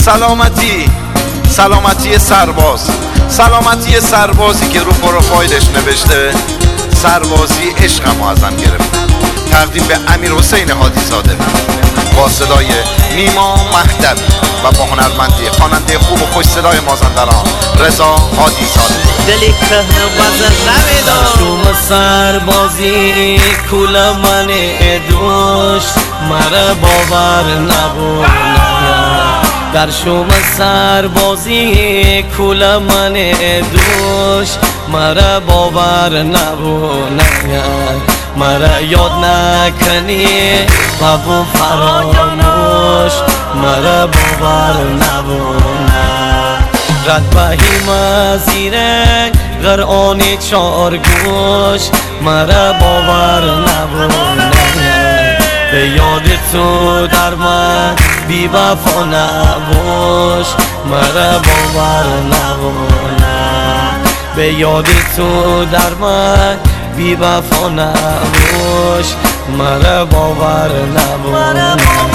سلامتی سرباز، سلامتی سربازی که رو پروفایلش نوشته سربازی عشقمو ازم گرفت. تقدیم به امیر حسین هادی زاده با صدای نیما مهدوی و با هنرمندی خواننده خوب و خوش صدای مازندران رضا هادی زاده. دلی کهنه وزن نمیدار شوم سربازی کول من دوش مرا باور نبود در شوم سربازی کول من دوش مرا باور نبود مرا یاد نکنی بابو فراموش مرا باور نبود رد بهیم زیرک غرآن چارگوش مرا باور نبود به یاد تو در من بی وفا نباش مرا باور نبود به یاد تو در من بی وفا نباش مرا باور نبود مرا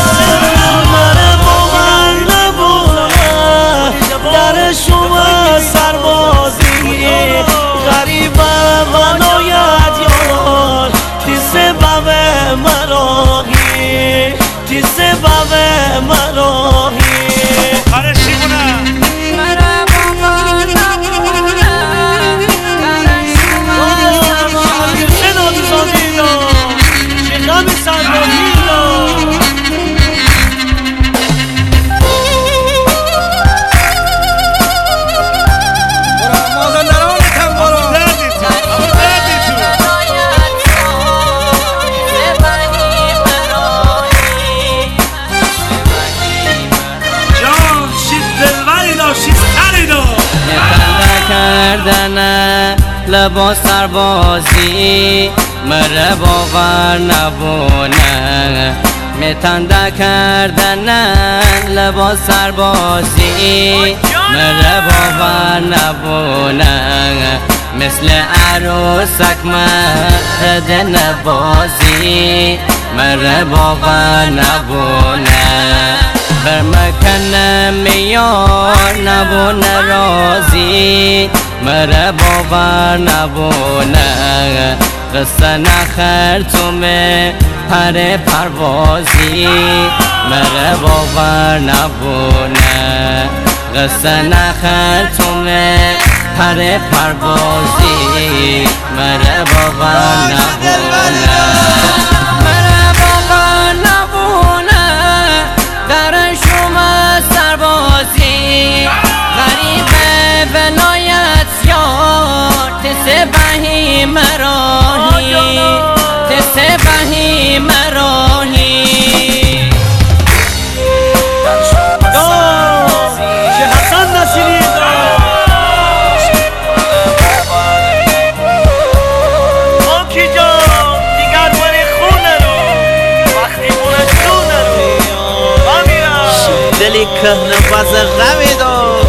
باور نبود در شما سربازی غریب و ناید یار تی سبب مراهی تی سبب مراهی کردن لباس سربازی مرا باور نبونه میتنده کردن لباس سربازی مرا باور نبونه مثل عروسک مرد نبازی مرا باور نبونه برمکنه میار نبونه رازی مرا باور نبونه قصه نخر تو می پر پروازی مرا باور نبونه قصه نخر تو می پر پروازی مرا باور نبونه مرا باور نبونه در شما سربازی غریب ولایت یار تسبهی مراهی تسبهی مراهی چه حسن نصیری آکی جان دیگر باری خونه رو وقتی بونه جونه رو بمیرم دلی کهنه وزه غمی دار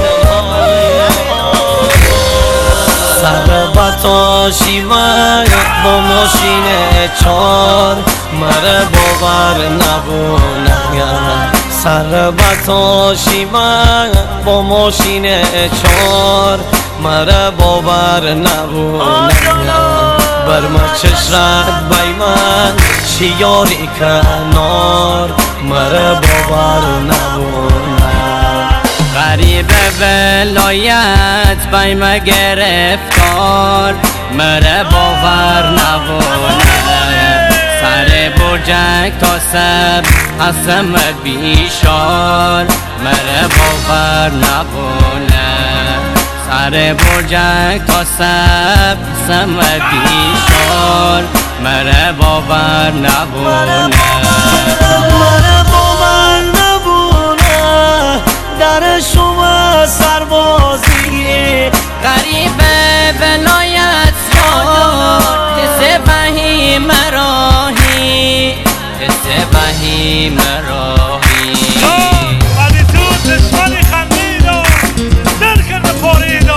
سر بطاشی من با ماشین چار مرا باور نبونه سر بطاشی من با ماشین چار مرا باور نبونه بر ما چشرت بای من شیاری کنار مرا باور نبونه غریب ولایت بای ما گرفتار مرا باور نبونه سر برجک تا سب حسم بیشار مرا باور نبونه سر برجک تا سب حسم بیشار مرا باور نبونه مرا باور نبونه در شما سربازی غریب ولایت یار تسبهی مراهی تسبهی مراهی ولی تو دشمنی خندیدو دل کرده پاریدو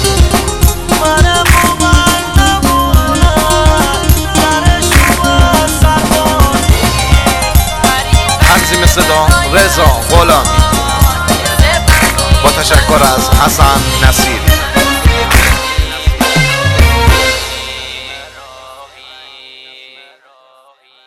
مرا باور نبونه در شما مجری صدا رضا غلامی با تشکر از حسن نصیری.